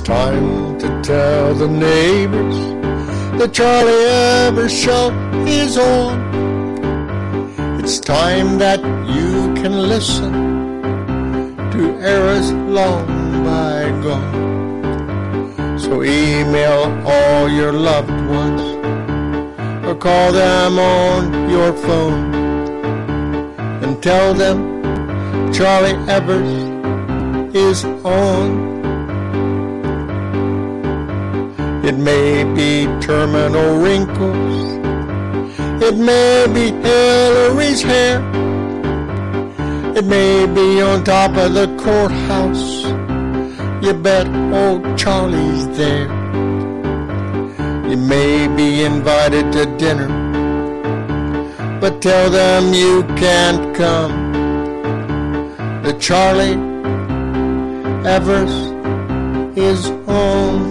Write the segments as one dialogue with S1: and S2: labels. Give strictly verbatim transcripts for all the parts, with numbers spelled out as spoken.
S1: time to tell the neighbors the Charlie Evers Show is on. It's time that you can listen to eras long bygone. So email all your loved ones or call them on your phone and tell them Charlie Evers is on. It may be terminal wrinkles, it may be Hillary's hair, it may be on top of the courthouse. You bet old Charlie's there. You may be invited to dinner, but tell them you can't come. The Charlie Evers is on.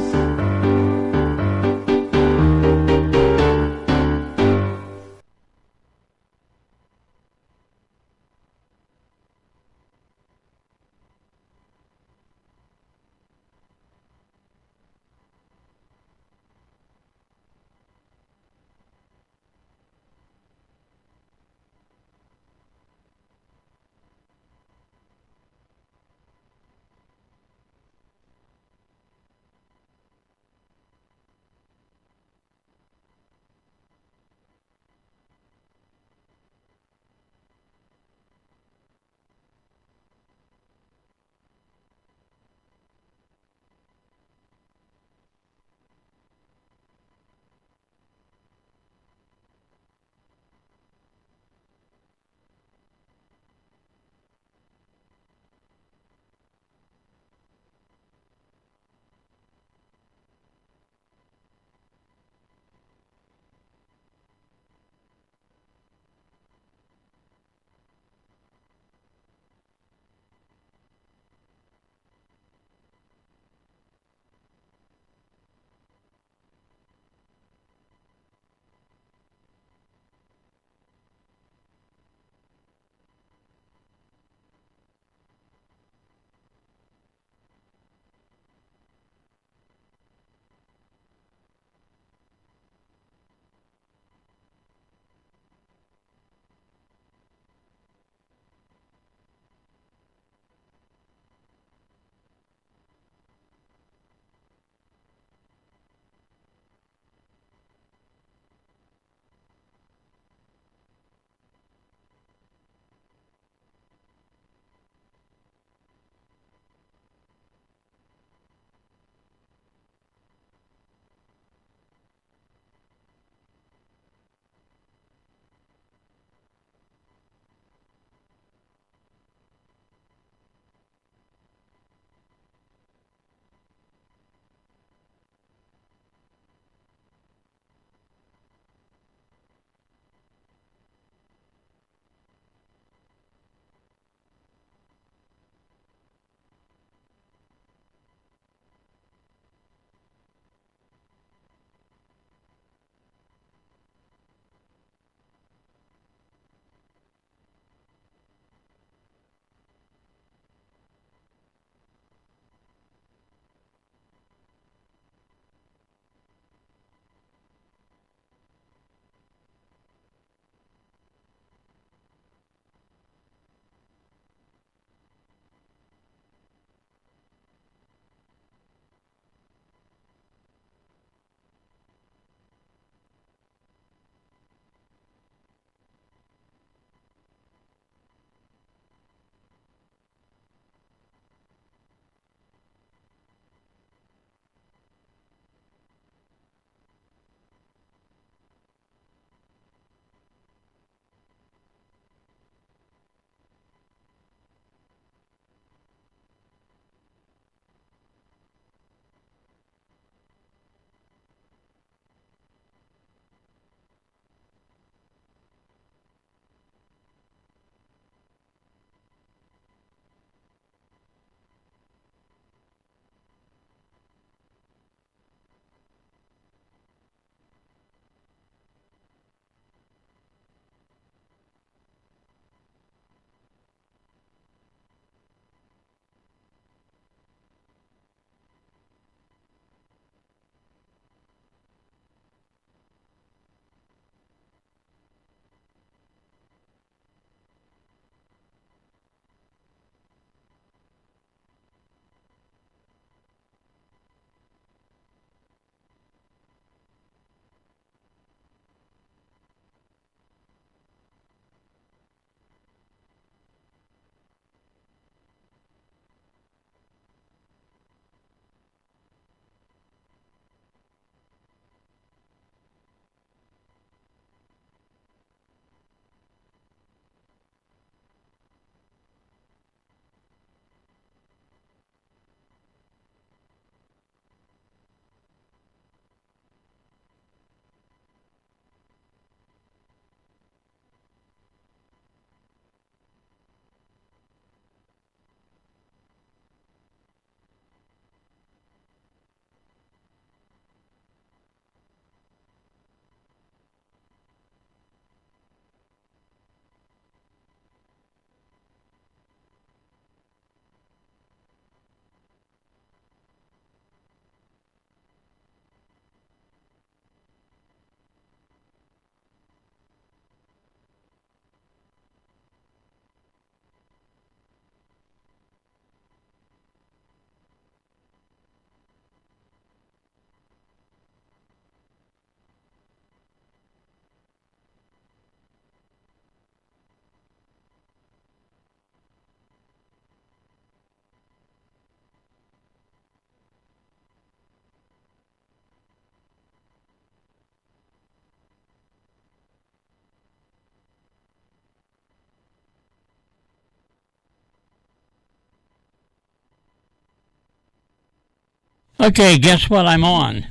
S2: Okay, guess what I'm on?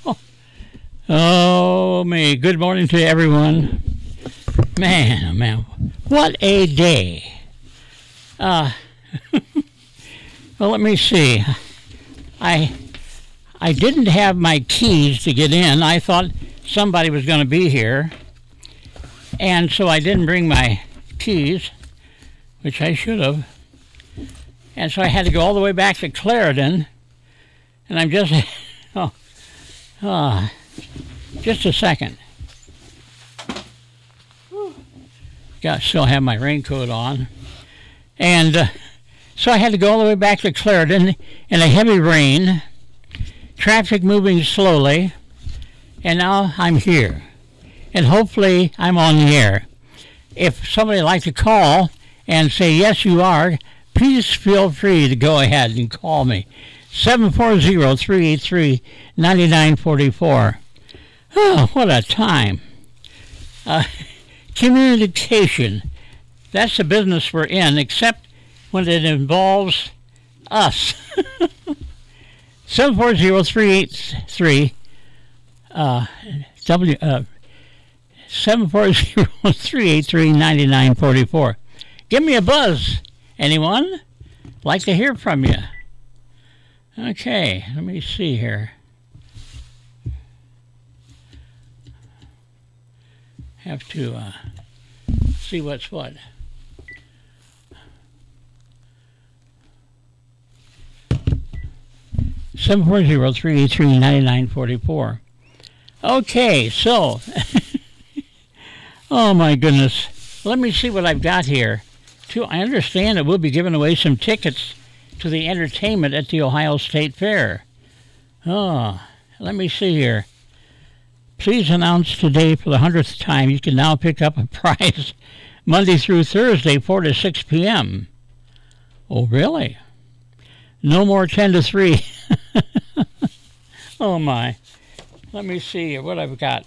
S2: Oh, me. Good morning to everyone. Man, oh man, what a day. Uh, well, let me see. I I didn't have my keys to get in. I thought somebody was going to be here. And so I didn't bring my keys, which I should have. And so I had to go all the way back to Clarendon. And I'm just, oh, oh, just a second. Got still have my raincoat on. And uh, so I had to go all the way back to Clarendon in a heavy rain, traffic moving slowly, and now I'm here. And hopefully I'm on the air. If somebody would like to call and say, yes, you are, please feel free to go ahead and call me. seven four zero, three eight three, nine nine four four. Oh, what a time. Uh, communication. That's the business we're in, except when it involves us. seven four zero, three eight three, uh, W, uh, seven four zero, three eight three, nine nine four four. Give me a buzz. Anyone? Like to hear from you. Okay, let me see here. Have to uh, see what's what. seven four zero, three eight three, nine nine four four. Okay, so, oh my goodness. Let me see what I've got here. Too, I understand that we'll be giving away some tickets to the entertainment at the Ohio State Fair. Oh, let me see here. Please announce today for the hundredth time you can now pick up a prize Monday through Thursday, four to six p.m. Oh, really? No more ten to three. Oh, my. Let me see what I've got.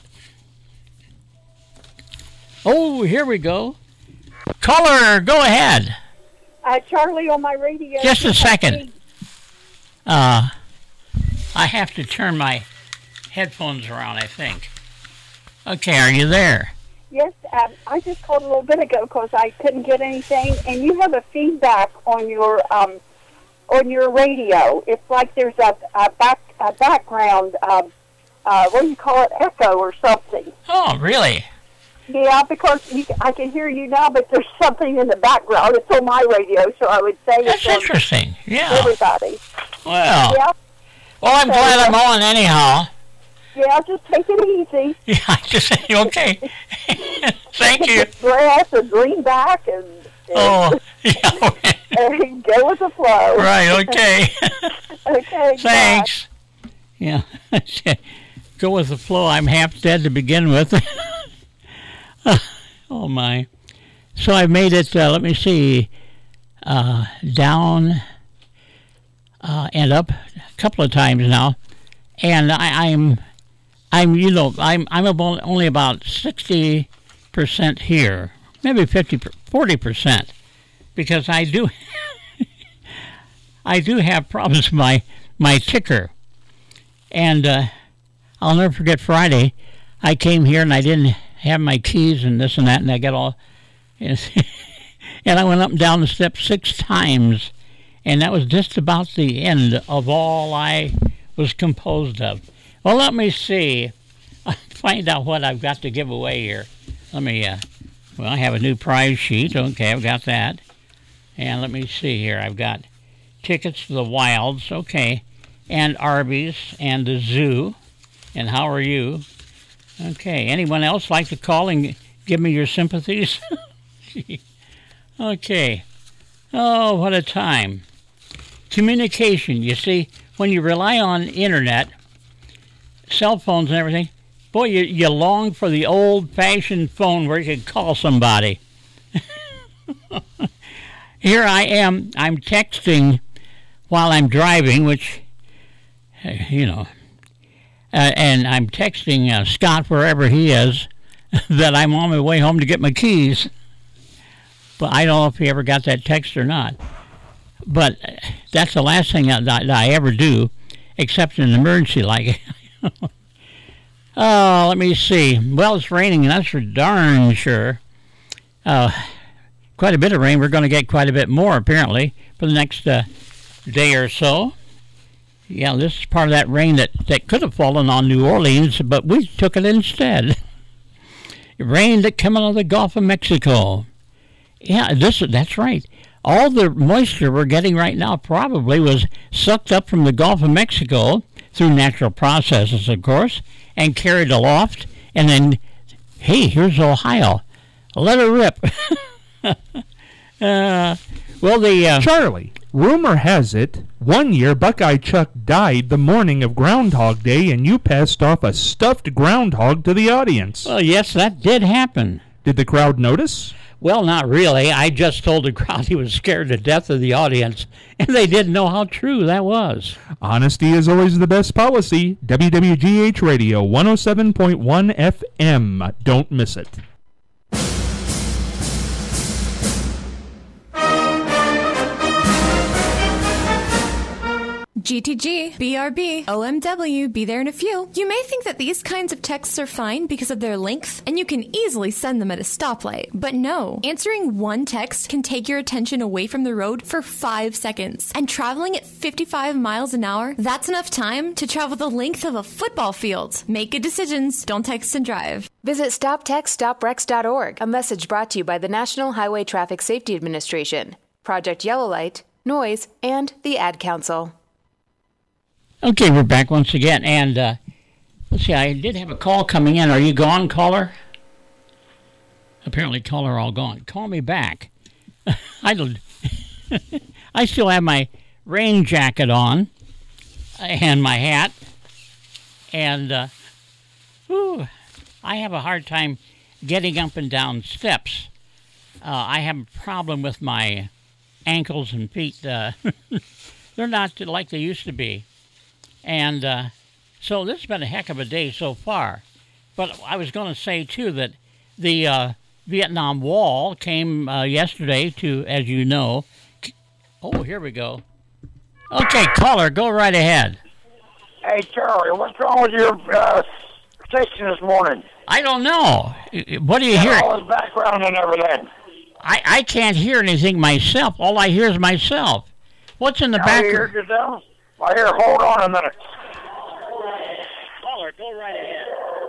S2: Oh, here we go. Caller, go ahead.
S3: Uh, Charlie on my radio.
S2: Just a second. Uh, I have to turn my headphones around, I think. Okay, are you there?
S3: Yes, um, I just called a little bit ago because I couldn't get anything, and you have a feedback on your um, on your radio. It's like there's a, a back a background. Um, uh, what do you call it? Echo or something.
S2: Oh, really?
S3: Yeah, because you, I can hear you now, but there's something in the background. It's on my radio, so I would say
S2: that's
S3: it's
S2: interesting. Yeah.
S3: Everybody.
S2: Well.
S3: Yeah.
S2: Well, I'm so, glad I'm on anyhow.
S3: Yeah, just take it easy.
S2: Yeah, just okay. Thank you.
S3: Grass or greenback and, and
S2: oh, yeah.
S3: and go with the flow.
S2: Right. Okay.
S3: Okay.
S2: Thanks. Bye. Yeah. Go with the flow. I'm half dead to begin with. Oh my. So I made it, uh, let me see, uh, down uh, and up a couple of times now. And I, I'm, I'm, you know, I'm, I'm about, only about sixty percent here, maybe fifty, forty percent, because I do, I do have problems with my, my ticker. And uh, I'll never forget Friday, I came here and I didn't have my keys and this and that, and I got all, and I went up and down the steps six times, and that was just about the end of all I was composed of. Well, let me see, find out what I've got to give away here. Let me, uh, well, I have a new prize sheet. Okay, I've got that. And let me see here. I've got tickets to the Wilds, okay, and Arby's and the zoo. And how are you? Okay, anyone else like to call and give me your sympathies? Okay. Oh, what a time. Communication, you see, when you rely on internet, cell phones and everything, boy, you, you long for the old-fashioned phone where you could call somebody. Here I am, I'm texting while I'm driving, which, you know, Uh, and I'm texting uh, Scott, wherever he is, that I'm on my way home to get my keys. But I don't know if he ever got that text or not. But that's the last thing that, that I ever do except in an emergency like. Oh, let me see. Well, it's raining, and that's for darn sure. Uh, quite a bit of rain. We're going to get quite a bit more, apparently, for the next uh, day or so. Yeah, this is part of that rain that, that could have fallen on New Orleans, but we took it instead. Rain that came out of the Gulf of Mexico. Yeah, this that's right. All the moisture we're getting right now probably was sucked up from the Gulf of Mexico through natural processes, of course, and carried aloft. And then, hey, here's Ohio. Let it rip. uh, well, the... Uh,
S4: Charlie, rumor has it, one year Buckeye Chuck died the morning of Groundhog Day, and you passed off a stuffed groundhog to the audience.
S2: Well, yes, that did happen.
S4: Did the crowd notice?
S2: Well, not really. I just told the crowd he was scared to death of the audience, and they didn't know how true that was.
S4: Honesty is always the best policy. W W G H Radio, one oh seven point one F M. Don't miss it.
S5: G T G, B R B, O M W, be there in a few. You may think that these kinds of texts are fine because of their length, and you can easily send them at a stoplight. But no, answering one text can take your attention away from the road for five seconds. And traveling at fifty-five miles an hour, that's enough time to travel the length of a football field. Make good decisions. Don't text and drive.
S6: Visit stop text stop wrecks dot org. A message brought to you by the National Highway Traffic Safety Administration, Project Yellow Light, Noise, and the Ad Council.
S2: Okay, we're back once again, and uh, let's see, I did have a call coming in. Are you gone, caller? Apparently, caller all gone. Call me back. I don't. I still have my rain jacket on and my hat, and uh, whew, I have a hard time getting up and down steps. Uh, I have a problem with my ankles and feet. Uh, they're not like they used to be. And uh, so this has been a heck of a day so far. But I was going to say, too, that the uh, Vietnam Wall came uh, yesterday to, as you know. Oh, here we go. Okay, caller, go right ahead.
S7: Hey, Charlie, what's wrong with your uh, station this morning?
S2: I don't know. What do you hear?
S7: All this background and everything.
S2: I, I can't hear anything myself. All I hear is myself. What's in the
S7: Now
S2: background?
S7: You heard yourself? Well, here, hold on a minute.
S2: Caller, go right ahead.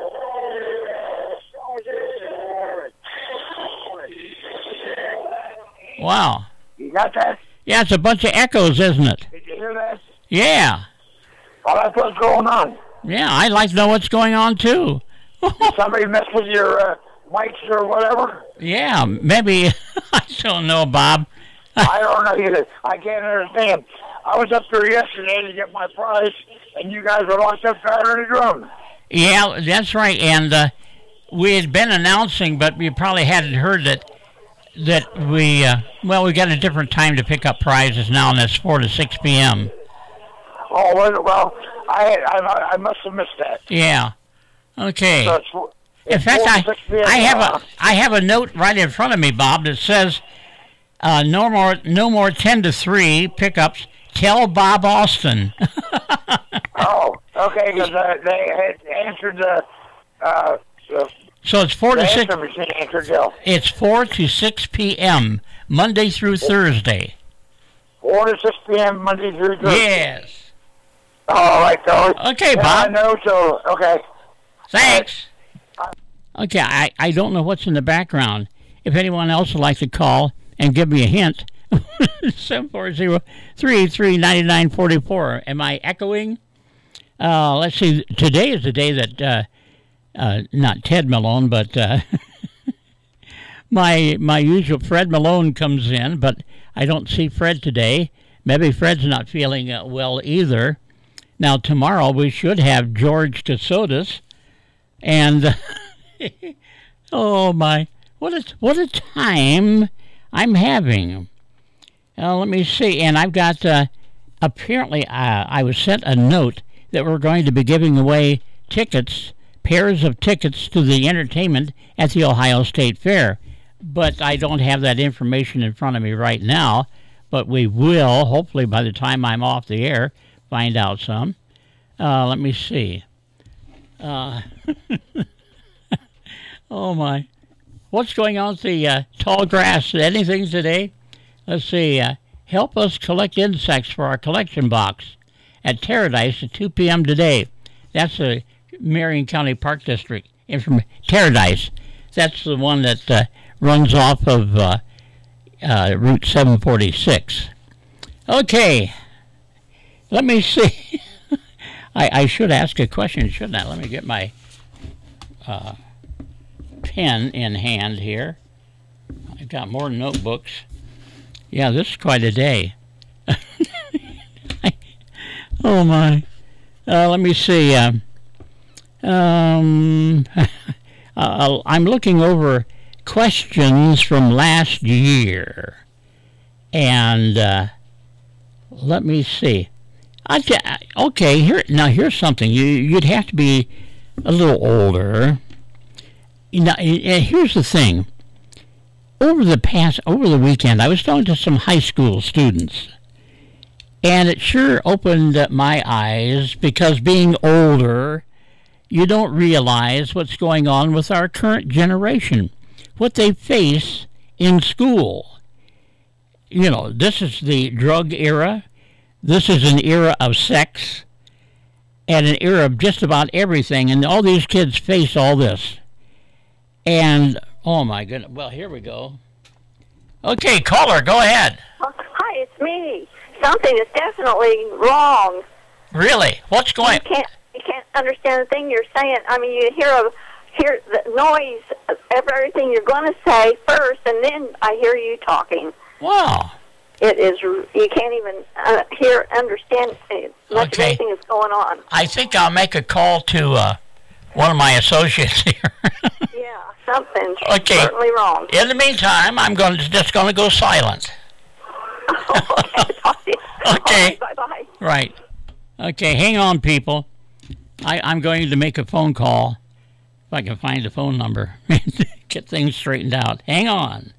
S2: Wow.
S7: You got that?
S2: Yeah, it's a bunch of echoes, isn't it?
S7: Did you hear that?
S2: Yeah.
S7: Well, that's what's going on.
S2: Yeah, I'd like to know what's going on, too.
S7: Did somebody mess with your uh, mics or whatever?
S2: Yeah, maybe. I don't know, Bob.
S7: I don't know either. I can't understand. I was up there yesterday to get my prize, and you guys were locked up there in the drum.
S2: Yeah, that's right. And uh, we had been announcing, but we probably hadn't heard that that we, uh, well, we got a different time to pick up prizes now, and it's four to six p.m.
S7: Oh, well, I, I I must have missed that.
S2: Yeah. Okay.
S7: So it's, it's
S2: in fact, I, I have a I have a note right in front of me, Bob, that says uh, no more no more ten to three pickups. Tell Bob Austin.
S7: Oh, okay, because uh, they had answered the. Uh, the
S2: so it's four to six.
S7: Answered, yeah.
S2: It's four to six p.m. Monday through Thursday.
S7: Four to six p.m. Monday through Thursday.
S2: Yes.
S7: All right, so.
S2: Okay,
S7: yeah,
S2: Bob.
S7: I know. So okay.
S2: Thanks. Okay, I, I don't know what's in the background. If anyone else would like to call and give me a hint, seven four zero, three eight three, nine nine four four. Am I echoing? Uh, let's see. Today is the day that, uh, uh, not Ted Malone, but uh, my my usual Fred Malone comes in, but I don't see Fred today. Maybe Fred's not feeling uh, well either. Now, tomorrow we should have George Casotis. And, oh, my, what a, what a time I'm having. Uh, let me see. And I've got, uh, apparently, uh, I was sent a note that we're going to be giving away tickets, pairs of tickets to the entertainment at the Ohio State Fair. But I don't have that information in front of me right now. But we will, hopefully by the time I'm off the air, find out some. Uh, let me see. Uh, oh, my. What's going on with the uh, tall grass? Anything today? Let's see. Uh, help us collect insects for our collection box at Paradise at two p.m. today. That's the Marion County Park District. And from Paradise. That's the one that uh, runs off of uh, uh, Route seven forty-six. Okay. Let me see. I, I should ask a question, shouldn't I? Let me get my uh, pen in hand here. I've got more notebooks. Yeah, this is quite a day. Oh, my. Uh, let me see. Uh, um, uh, I'm looking over questions from last year. And uh, let me see. I okay, here now. Here's something. You you'd have to be a little older. Now, here's the thing. Over the past, over the weekend, I was talking to some high school students, and it sure opened up my eyes because being older, you don't realize what's going on with our current generation, what they face in school. You know, this is the drug era. This is an era of sex and an era of just about everything, and all these kids face all this. And, oh my goodness, well, here we go. Okay, caller, go ahead.
S8: Hi, it's me. Something is definitely wrong.
S2: Really? What's going on?
S8: You can't, you can't understand the thing you're saying. I mean, you hear, a, hear the noise of everything you're going to say first, and then I hear you talking.
S2: Wow.
S8: It is, you can't even uh, hear, understand much
S2: Okay.
S8: of anything that's going on.
S2: I think I'll make a call to uh, one of my associates here.
S8: Yeah, something's
S2: Okay.
S8: certainly wrong.
S2: In the meantime, I'm going to, just going to go silent.
S8: Okay, talk to you.
S2: Okay.
S8: Bye-bye.
S2: Right. Okay, hang on, people. I, I'm going to make a phone call, if I can find the phone number, and get things straightened out. Hang on.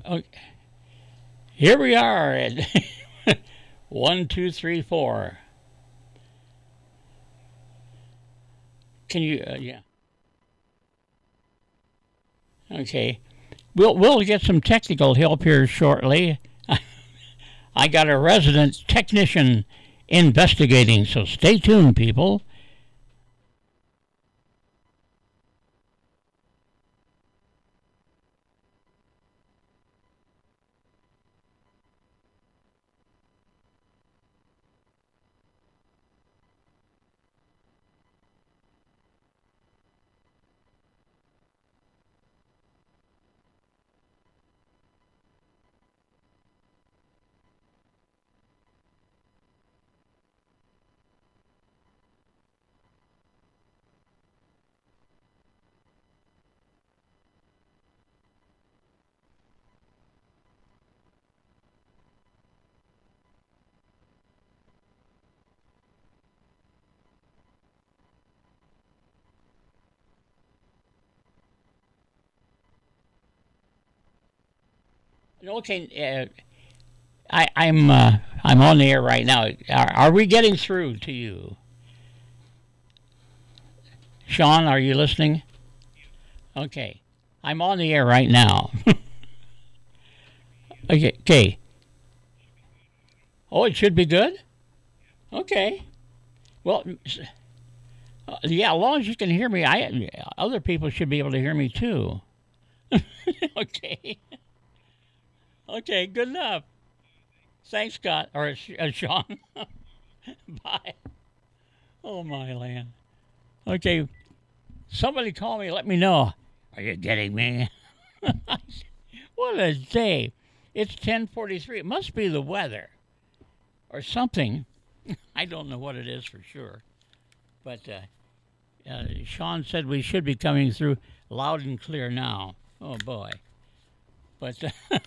S2: Okay. Here we are at one, two, three, four. Can you, uh, yeah. Okay. We'll, we'll get some technical help here shortly. I got a resident technician investigating, so stay tuned, people. Okay, uh, I, I'm uh, I'm on the air right now. Are, are we getting through to you? Sean, are you listening? Okay, I'm on the air right now. okay, okay. Oh, it should be good? Okay. Well, uh, yeah, as long as you can hear me, I other people should be able to hear me too. Okay. Okay, good enough. Thanks, Scott, or uh, Sean. Bye. Oh, my land. Okay, somebody call me, let me know. Are you getting me? What a day. It's ten forty-three. It must be the weather or something. I don't know what it is for sure. But uh, uh, Sean said we should be coming through loud and clear now. Oh, boy. But,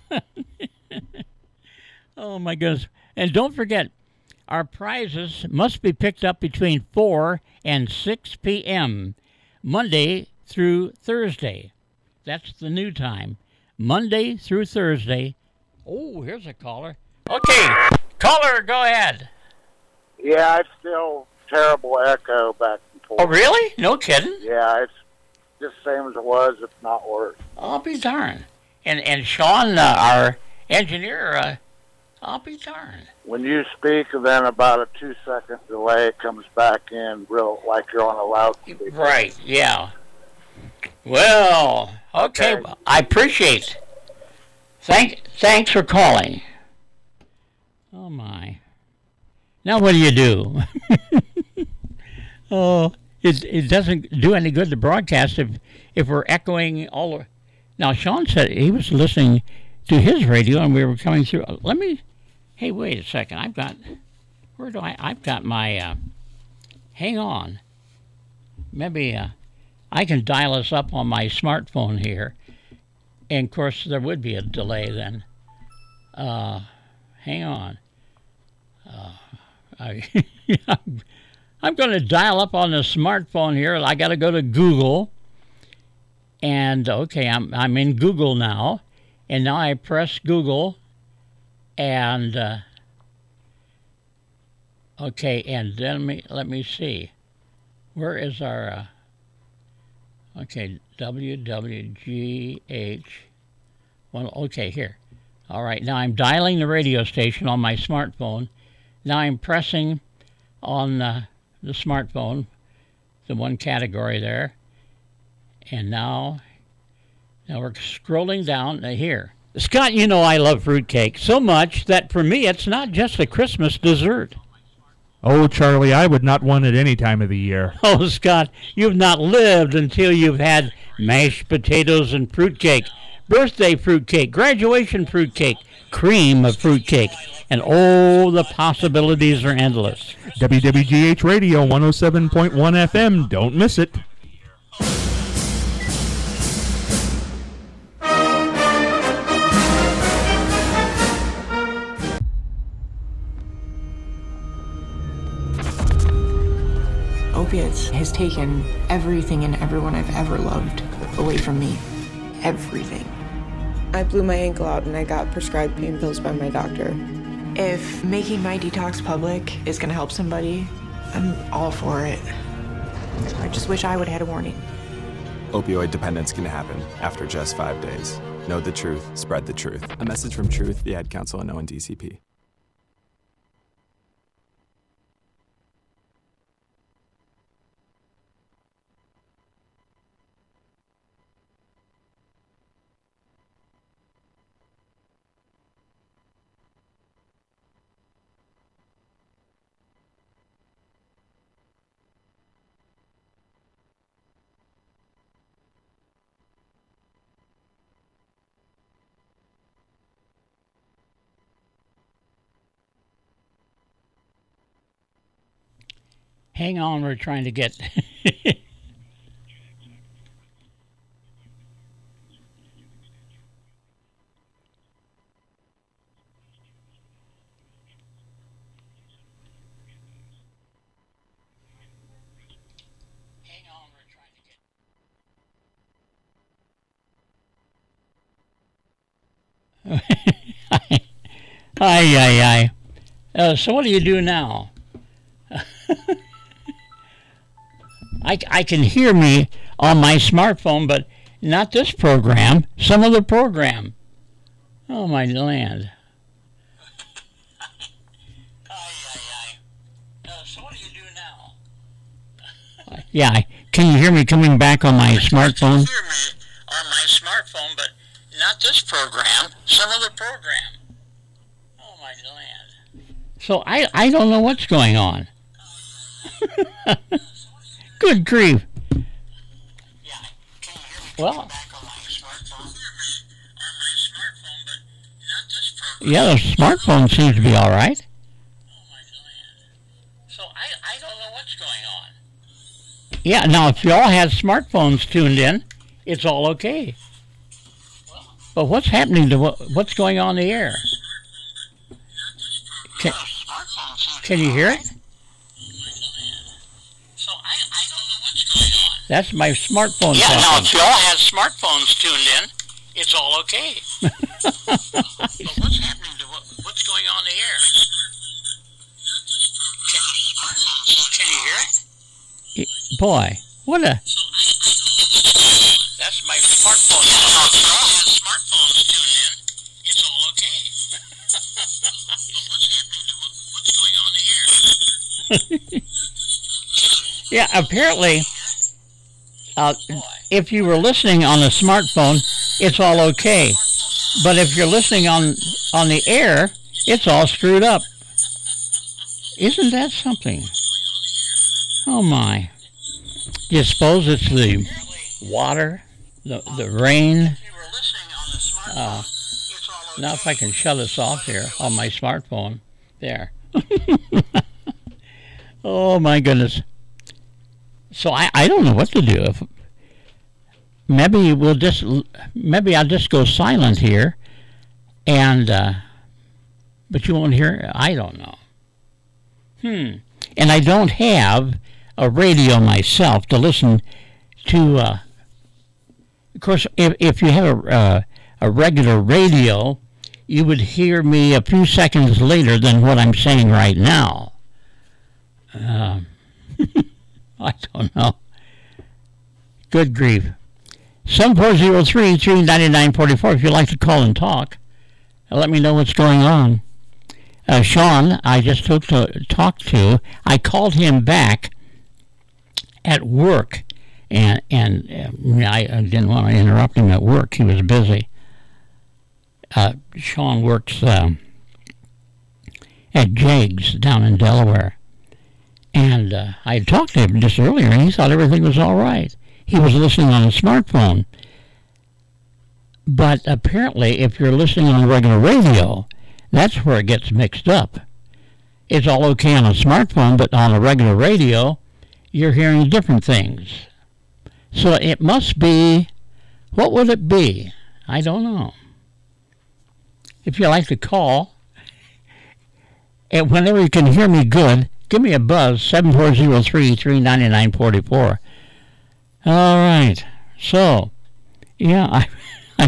S2: oh my goodness. And don't forget, our prizes must be picked up between four and six p.m., Monday through Thursday. That's the new time. Monday through Thursday. Oh, here's a caller. Okay, caller, go ahead.
S7: Yeah, it's still terrible echo back and forth.
S2: Oh, really? No kidding?
S7: Yeah, it's just the same as it was, if not worse.
S2: I'll be darned. And and Sean, uh, our engineer, uh, I'll be darned.
S7: When you speak, then about a two-second delay, it comes back in real like you're on a loudspeaker.
S2: Right, yeah. Well, okay, okay. I appreciate it. Thank, thanks for calling. Oh, my. Now what do you do? Oh, it it doesn't do any good to broadcast if, if we're echoing all of... Now, Sean said he was listening to his radio and we were coming through. Let me, hey, wait a second. I've got, where do I, I've got my, uh, hang on. Maybe uh, I can dial us up on my smartphone here. And, of course, there would be a delay then. Uh, hang on. Uh, I, I'm going to dial up on the smartphone here. I got to go to Google. And, okay, I'm I'm in Google now. And now I press Google. And, uh, okay, and then me, let me see. Where is our, uh, okay, W W G H. Well, okay, here. All right, now I'm dialing the radio station on my smartphone. Now I'm pressing on uh, the smartphone, the one category there. And now, now we're scrolling down here. Scott, you know I love fruitcake so much that for me it's not just a Christmas dessert.
S4: Oh, Charlie, I would not want it any time of the year.
S2: Oh, Scott, you've not lived until you've had mashed potatoes and fruitcake, birthday fruitcake, graduation fruitcake, cream of fruitcake, and oh, the possibilities are endless.
S4: W W G H Radio one oh seven point one F M. Don't miss it.
S9: Opiates has taken everything and everyone I've ever loved away from me. Everything. I blew my ankle out and I got prescribed pain pills by my doctor.
S10: If making my detox public is going to help somebody, I'm all for it. I just wish I would have had a warning.
S11: Opioid dependence can happen after just five days. Know the truth, spread the truth. A message from Truth, the Ad Council, and O N D C P.
S2: Hang on, we're trying to get... Aye, aye, aye. Uh, so what do you do now? I, I can hear me on my smartphone, but not this program, some other program. Oh, my land. Aye, aye, aye. Uh, so what do you do now? Yeah, I, can you hear me coming back on my smartphone? I can hear me on my smartphone, but not this program, some other program. Oh, my land. So I, I don't know what's going on. Good grief. Well, yeah, the smartphone seems to be all right. So I, I don't know what's going on. Yeah, now if you all had smartphones tuned in, it's all okay. But what's happening to what, what's going on in the air? Can, can you hear it? That's my smartphone. Yeah, now if you all had smartphones tuned in, it's all okay. But what's happening to what, what's going on in the air? Can, can you hear it? Boy, what a... That's my smartphone. Yeah, now if you all had smartphones tuned in, it's all okay. But what's happening to what, what's going on in the air? Yeah, apparently... Uh, if you were listening on a smartphone, it's all okay. But if you're listening on on the air, it's all screwed up. Isn't that something? Oh, my. Do you suppose it's the water, the, the rain? Uh, now if I can shut us off here on my smartphone. There. Oh, my goodness. So I, I don't know what to do. If maybe we'll just maybe I'll just go silent here, and uh, but you won't hear. I don't know. Hmm. And I don't have a radio myself to listen to. Uh, of course, if if you have a uh, a regular radio, you would hear me a few seconds later than what I'm saying right now. Um. I don't know. Good grief. seven four zero three, three nine nine, four four if you'd like to call and talk. Let me know what's going on. Uh, Sean, I just took to talk to. I called him back at work, and and uh, I, I didn't want to interrupt him at work. He was busy. Uh, Sean works uh, at Jags down in Delaware. And uh, I had talked to him just earlier, and he thought everything was all right. He was listening on a smartphone. But apparently, if you're listening on regular radio, that's where it gets mixed up. It's all okay on a smartphone, but on a regular radio, you're hearing different things. So it must be, what would it be? I don't know. If you like to call, and whenever you can hear me good, give me a buzz, seven four zero three, three nine nine, four four. All right. So, yeah, I, I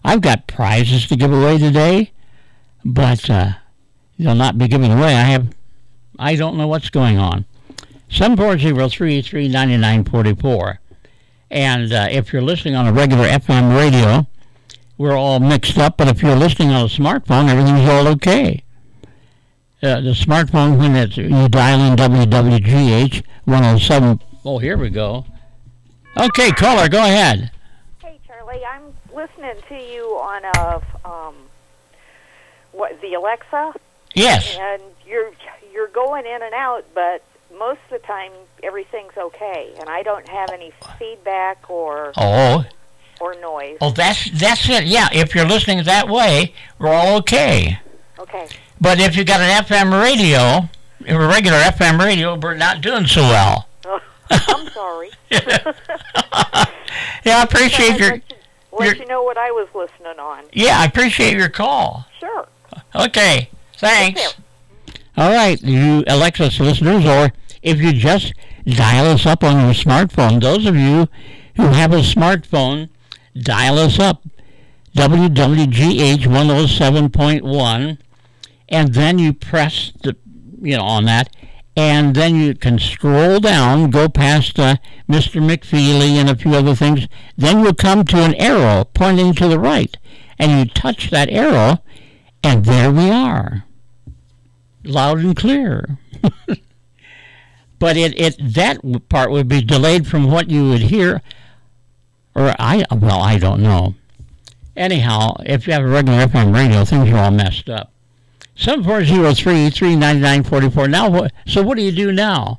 S2: I've got prizes to give away today, but uh, they'll not be given away. I have, I don't know what's going on. seven four zero, three eight three, nine nine four four. And uh, if you're listening on a regular F M radio, we're all mixed up. But if you're listening on a smartphone, everything's all okay. Uh, the smartphone, when it's, you dial in W W G H one oh seven. Oh, here we go. Okay, caller, go ahead.
S12: Hey, Charlie, I'm listening to you on a um, what the Alexa.
S2: Yes.
S12: And you're you're going in and out, but most of the time everything's okay, and I don't have any feedback or
S2: oh
S12: or noise.
S2: Oh, that's that's it. Yeah, if you're listening that way, we're all okay.
S12: Okay.
S2: But if you got an F M radio, a regular F M radio, we're not doing so well.
S12: Oh, I'm sorry.
S2: Yeah, I appreciate your...
S12: Let, you, let
S2: your,
S12: you know what I was listening on.
S2: Yeah, I appreciate your call.
S12: Sure.
S2: Okay, thanks. All right, you Alexa listeners, or if you just dial us up on your smartphone, those of you who have a smartphone, dial us up, W W G H one oh seven point one, and then you press the, you know, on that, and then you can scroll down, go past uh, Mister McFeely and a few other things. Then you'll come to an arrow pointing to the right, and you touch that arrow, and there we are, loud and clear. But it, it that part would be delayed from what you would hear, or I well I don't know. Anyhow, if you have a regular F M radio, things are all messed up. seven four zero, three three nine nine four four. Now, what, so what do you do now?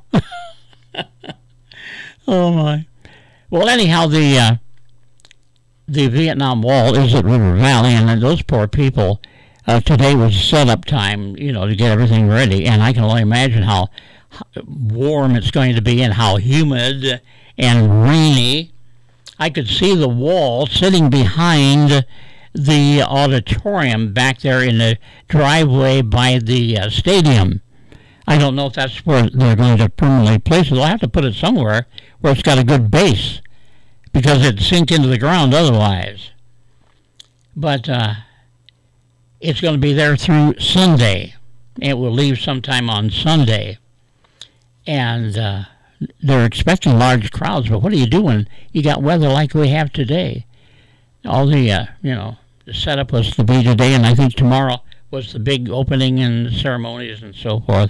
S2: Oh, my. Well, anyhow, the uh, the Vietnam Wall is at River Valley, and those poor people, uh, today was setup time, you know, to get everything ready, and I can only imagine how warm it's going to be and how humid and rainy. I could see the wall sitting behind the auditorium back there in the driveway by the uh, stadium. I don't know if that's where they're going to permanently place it. They'll have to put it somewhere where it's got a good base, because it'd sink into the ground otherwise. But uh, it's going to be there through Sunday. It will leave sometime on Sunday. And uh, they're expecting large crowds, but what do you do when you got weather like we have today? All the, uh, you know, the setup was to be today, and I think tomorrow was the big opening and ceremonies and so forth.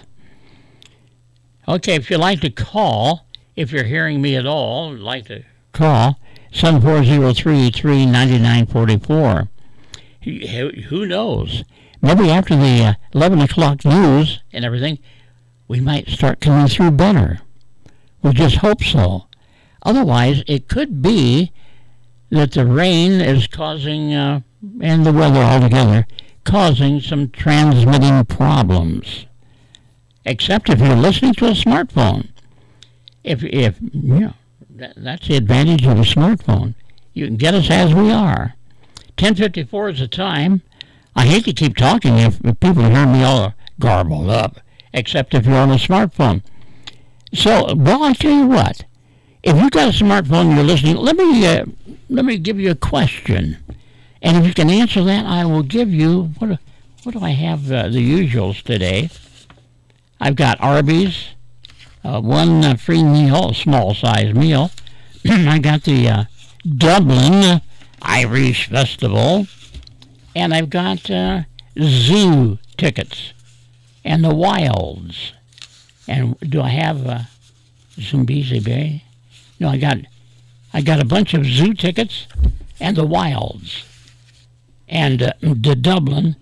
S2: Okay, if you'd like to call, if you're hearing me at all, I'd like to call, seven four zero, three three nine nine four four. Who knows? Maybe after the uh, eleven o'clock news and everything, we might start coming through better. We just hope so. Otherwise, it could be that the rain is causing, uh, and the weather altogether, causing some transmitting problems. Except if you're listening to a smartphone. If, if you know, that, that's the advantage of a smartphone. You can get us as we are. ten fifty-four is the time. I hate to keep talking if, if people hear me all garbled up, except if you're on a smartphone. So, well, I tell you what. If you've got a smartphone and you're listening, let me uh, let me give you a question. And if you can answer that, I will give you, what, what do I have, uh, the usuals today? I've got Arby's, uh, one uh, free meal, a small-size meal. I got the uh, Dublin Irish Festival, and I've got uh, zoo tickets and the Wilds. And do I have uh, Zambezi Bay? No, I got I got a bunch of zoo tickets and the Wilds. And uh, the Dublin,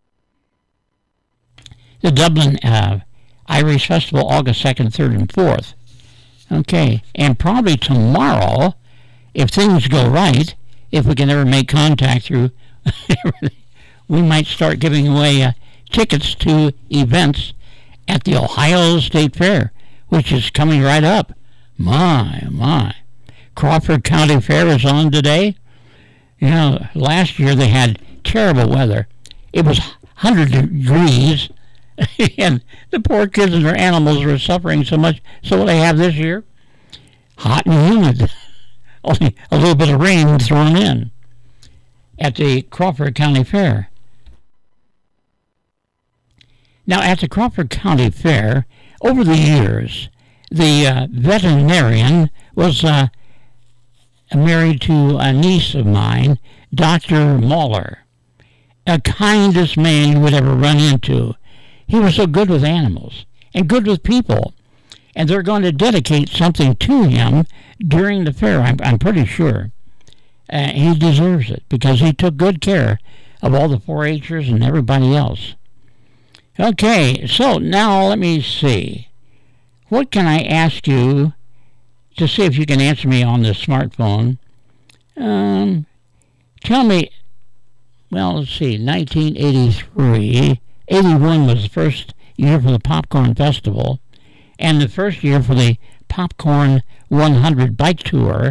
S2: the Dublin uh, Irish Festival, August second, third, and fourth. Okay, and probably tomorrow, if things go right, if we can ever make contact through everything, we might start giving away uh, tickets to events at the Ohio State Fair, which is coming right up. My, my. Crawford County Fair is on today. You know, last year they had terrible weather. It was one hundred degrees, and the poor kids and their animals were suffering so much. So what they have this year? Hot and humid. Only a little bit of rain thrown in. at the Crawford County Fair. Now, at the Crawford County Fair, over the years, the uh, veterinarian was uh, married to a niece of mine, Doctor Mahler, a kindest man you would ever run into. He was so good with animals and good with people. And they're going to dedicate something to him during the fair, I'm, I'm pretty sure. Uh, he deserves it because he took good care of all the four H'ers and everybody else. Okay, so now let me see. What can I ask you to see if you can answer me on the smartphone? Um, tell me, well, let's see, nineteen eighty-three, eighty-one was the first year for the Popcorn Festival, and the first year for the Popcorn one hundred Bike Tour.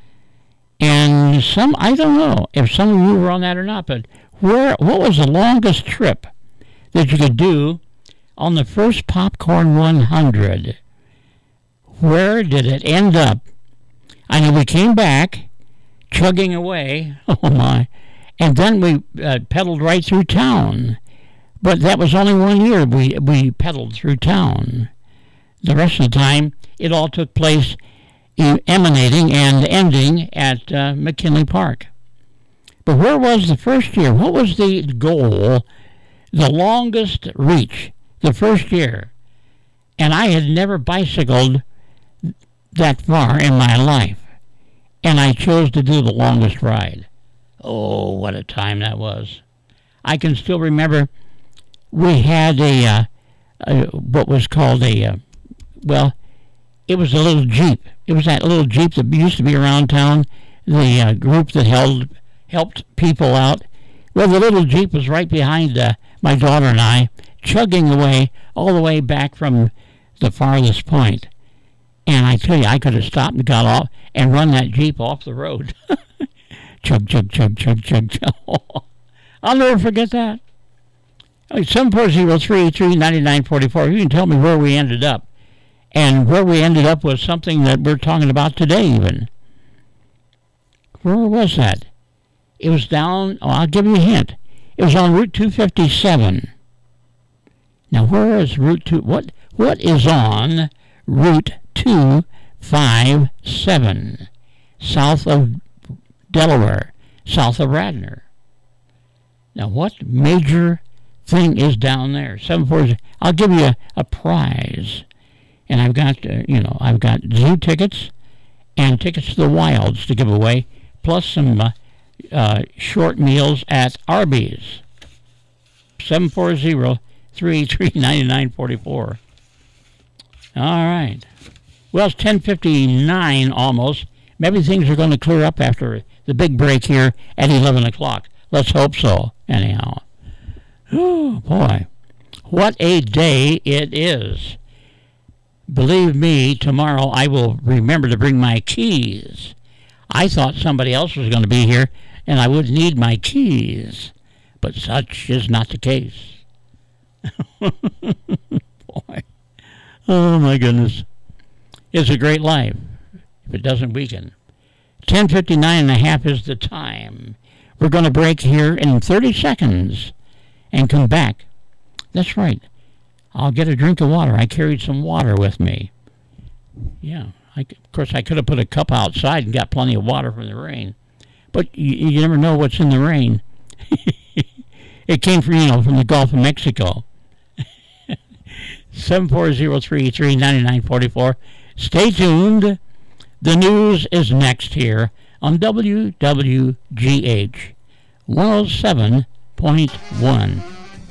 S2: And some, I don't know if some of you were on that or not, but where, what was the longest trip that you could do on the first Popcorn one hundred? Where did it end up? I know we came back, chugging away, oh my, and then we uh, pedaled right through town. But that was only one year we, we pedaled through town. The rest of the time, it all took place emanating and ending at uh, McKinley Park. But where was the first year? What was the goal, the longest reach, the first year? And I had never bicycled that far in my life. And I chose to do the longest ride. Oh, what a time that was. I can still remember we had a, uh, a what was called a, uh, well, it was a little Jeep. It was that little Jeep that used to be around town, the uh, group that held helped people out. Well, the little Jeep was right behind uh, my daughter and I, chugging away all the way back from the farthest point. And I tell you, I could have stopped and got off and run that Jeep off the road. Chug, chug, chug, chug, chug, chug. I'll never forget that. seven four zero, three eight three, nine nine four four. You can tell me where we ended up. And where we ended up was something that we're talking about today even. Where was that? It was down, oh, I'll give you a hint. It was on Route two fifty-seven. Now, where is Route two? What, what is on Route two fifty-seven? South of Delaware, south of Radnor. Now, what major thing is down there? seven four zero. I'll give you a, a prize. And I've got, uh, you know, I've got zoo tickets and tickets to the Wilds to give away, plus some uh, uh, short meals at Arby's. seven four zero, three eight three, nine nine four four. All right. Well, it's ten fifty-nine almost. Maybe things are going to clear up after the big break here at eleven o'clock. Let's hope so, anyhow. Oh, boy. What a day it is. Believe me, tomorrow I will remember to bring my keys. I thought somebody else was going to be here and I would need my keys, but such is not the case. Boy. Oh, my goodness. It's a great life if it doesn't weaken. ten fifty-nine and a half is the time. We're going to break here in thirty seconds and come back. That's right. I'll get a drink of water. I carried some water with me. Yeah, I, of course, I could have put a cup outside and got plenty of water from the rain. But you, you never know what's in the rain. It came from, you know, from the Gulf of Mexico. seven four zero, three three, nine nine four four. Stay tuned. The news is next here on W W G H one oh seven point one.